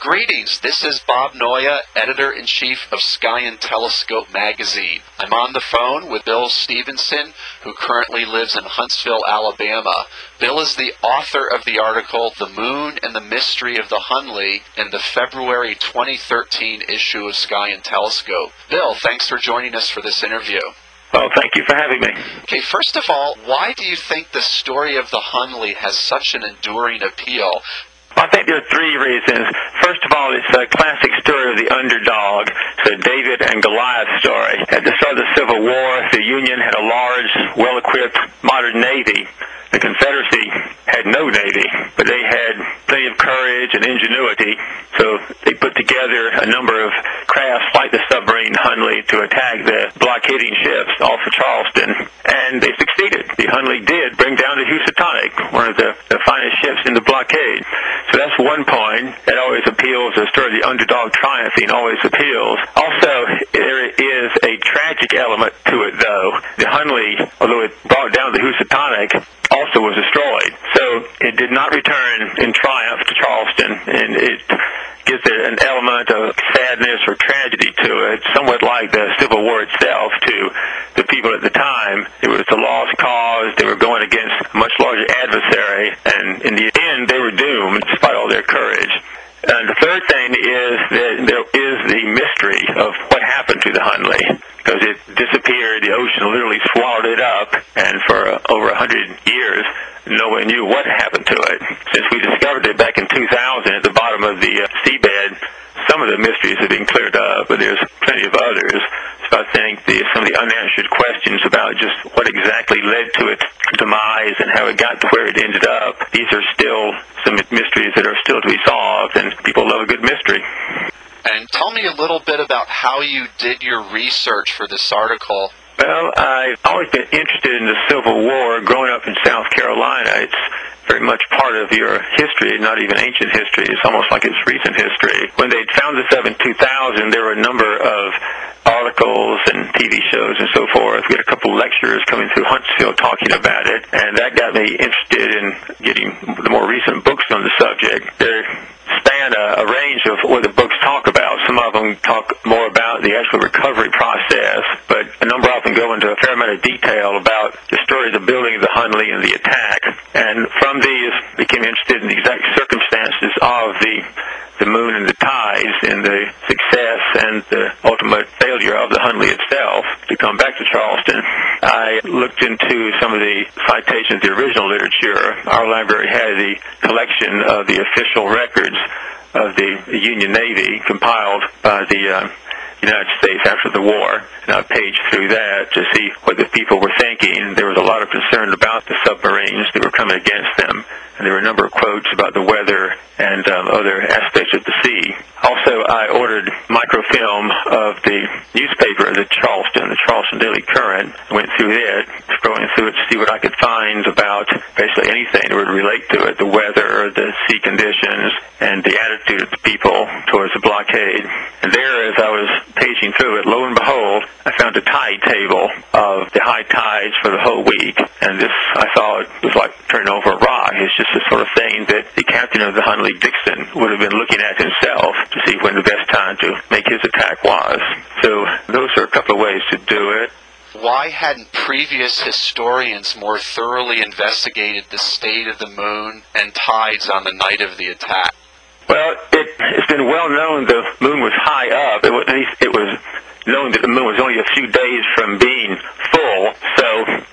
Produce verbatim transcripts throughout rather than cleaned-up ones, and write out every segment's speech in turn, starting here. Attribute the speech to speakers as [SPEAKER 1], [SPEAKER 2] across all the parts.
[SPEAKER 1] Greetings, this is Bob Noya, Editor-in-Chief of Sky and Telescope magazine. I'm on the phone with Bill Stevenson, who currently lives in Huntsville, Alabama. Bill is the author of the article, The Moon and the Mystery of the Hunley, in the February twenty thirteen issue of Sky and Telescope. Bill, thanks for joining us for this interview.
[SPEAKER 2] Well, thank you for having me.
[SPEAKER 1] Okay, first of all, why do you think the story of the Hunley has such an enduring appeal?
[SPEAKER 2] I think there are three reasons. First of all, it's a classic story of the underdog. It's a David and Goliath story. At the start of the Civil War, the Union had a large, well-equipped, modern Navy. The Confederacy had no Navy, but they had plenty of courage and ingenuity. So they put together a number of crafts like the submarine Hunley to attack the blockading ships off of Charleston, and they succeeded. The Hunley did bring down the Housatonic, one of the, the finest ships in the blockade. So that's one point that always appeals. The story of the underdog triumphing always appeals. Also, there is a tragic element to it, though. The Hunley, although it brought down the Housatonic, also was destroyed. So it did not return in triumph to Charleston, and it gives it an element of sadness or tragedy to it, somewhat like the Civil War itself to the people at the time. It was a lost cause. They were going against a much larger adversary, and in the end, they were doomed despite all their courage. And the third thing is that there is the mystery of what happened to the Hunley, because it disappeared. The ocean literally swallowed it up, and for uh, over a hundred years, no one knew what happened to it. Since we discovered it back in two thousand at the bottom of the uh, seabed, some of the mysteries have been cleared up, but there's plenty of others. So I think the, some of the unanswered questions about just what exactly led to its demise and how it got to where it ended up, these are still some mysteries that are still to be solved, and people love a good mystery.
[SPEAKER 1] And tell me a little bit about how you did your research for this article.
[SPEAKER 2] Well, I've always been interested in the Civil War. Growing up in South Carolina, it's very much part of your history, not even ancient history. It's almost like it's recent history. When they found this up in two thousand, there were a number of articles and T V shows and so forth. We had a couple lectures coming through Huntsville talking about it, and that got me interested in getting the more recent books on the subject. They span a, a range of what the books talk about. Some of them talk more about the actual recovery process, but a number of them go into a fair amount of detail about the story of the building of the Hunley and the attack. And from these, became interested in the exact circumstances of the the moon and the tides and the success and the ultimate failure of the Hunley itself to come back to Charleston. I looked into some of the citations of the original literature. Our library had the collection of the official records of the Union Navy compiled by the uh, United States after the war, and I paged through that to see what the people were thinking. There was a lot of concern about the submarines that were coming against them, and there were a number of quotes about the weather and um, other aspects of the sea. Also, I ordered microfilm of the newspaper, the Charleston, the Charleston Daily Current. I went through it, scrolling through it to see what I could find about basically anything that would relate to it, the weather, the sea conditions, and the attitude of the people towards the blockade. And there, as I was paging through it, lo and behold, I found a tide table of the high tides for the whole week. And this, I thought, was like turning over a rock. It's just the sort of thing that the captain of the Hunley, Dixon, would have been looking at himself to see when the best time to make his attack was. So those are a couple of ways to do it.
[SPEAKER 1] Why hadn't previous historians more thoroughly investigated the state of the moon and tides on the night of the attack?
[SPEAKER 2] Well, it, it's been well known the moon was high up. It was, at least it was known that the moon was only a few days from being full, so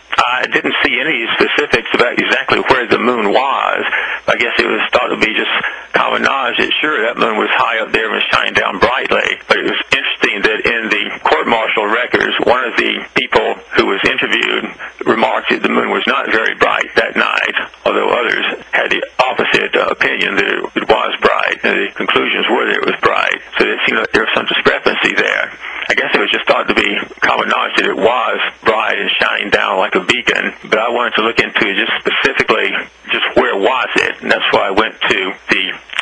[SPEAKER 2] I didn't see any specifics about exactly where the moon was. I guess it was thought to be just common knowledge that sure, that moon was high up there and was shining down brightly. But it was interesting that in the court-martial records, one of the people who was interviewed remarked that the moon was not very bright that night, although others had the opposite uh, opinion that it was bright. And the conclusions were that it was bright. So it seemed like there was some discrepancy there. I guess it was just thought to be common knowledge that it was bright and shining down like a beacon, but I wanted to look into just specifically just where was it, and that's why I went to the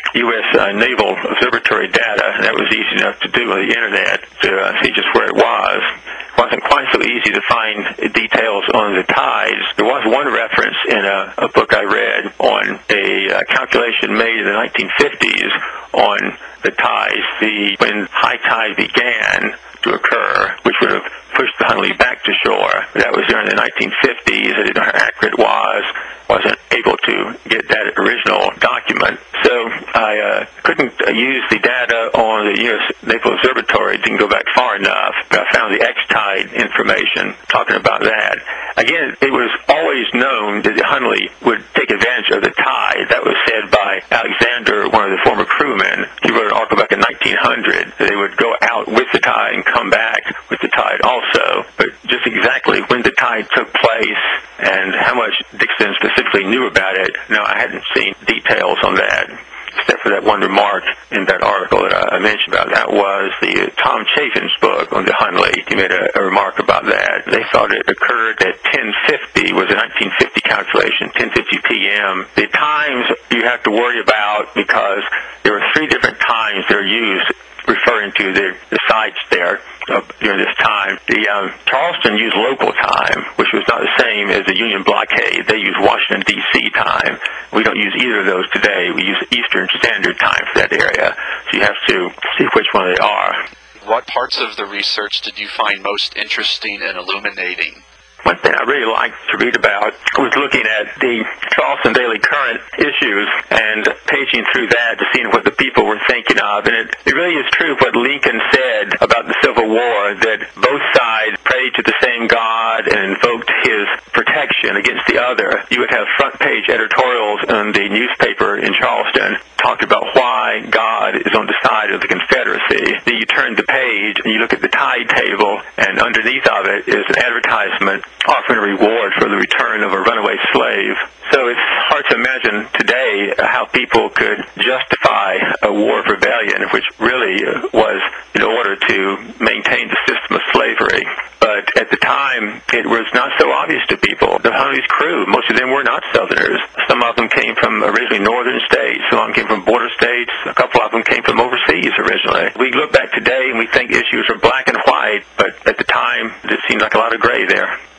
[SPEAKER 2] U S Uh, Naval Observatory data, and that was easy enough to do on the internet to uh, see just where it was. It wasn't quite so easy to find details on the tides. There was one reference in a, a book I read on a uh, calculation made in the nineteen fifties on the tides, the when high tide began to occur, which would have pushed the Hunley back to shore. That was during the nineteen fifties. I didn't know how accurate it was. Wasn't able to get that original document. So I uh, couldn't uh, use the data on the U S Naval Observatory. Didn't go back far enough. But I found the X-tide information talking about that. Again, it was always known that the Hunley would take advantage of the tide. That was said by Alexander, one of the former crewmen. He wrote an article back in nineteen hundred. They would go out with the tide and come back with the tide also. But just exactly when the tide took place and how much Dixon specifically knew about it, no, I hadn't seen details on that, except for that one remark in that article that I mentioned about. That was the uh, Tom Chafin's book on the Hunley. He made a, a remark about that. They thought it occurred at ten fifty, was a nineteen fifty calculation, ten fifty p.m. The times you have to worry about because there were three different times they're used referring to the, the sites there uh, during this time. The um, Charleston used local time, which was not the same as the Union blockade. They used Washington, D C time. We don't use either of those today. We use Eastern Standard Time for that area. So you have to see which one they are.
[SPEAKER 1] What parts of the research did you find most interesting and illuminating?
[SPEAKER 2] One thing I really liked to read about was looking at the Charleston Daily Current issues and paging through that to see what the people were thinking of. And it, it really is true what Lincoln said about the Civil War, that both sides prayed to the same God and invoked his protection against the other. You would have front-page editorials in the newspaper in Charleston talking about why God is on the side of the Confederacy. Then you turn the page and you look at the tide table, and underneath of it is an advertisement offering a reward for the return of a runaway slave. So it's hard to imagine today how people could justify a war of rebellion, which really was in order to maintain the system of slavery. But at the time, it was not so obvious to people. The Hunley's crew, most of them were not Southerners. Some of them came from originally northern states. Some of them came from border states. A couple of them came from overseas originally. We look back today and we think issues are black and white, but at the time, it seemed like a lot of gray there.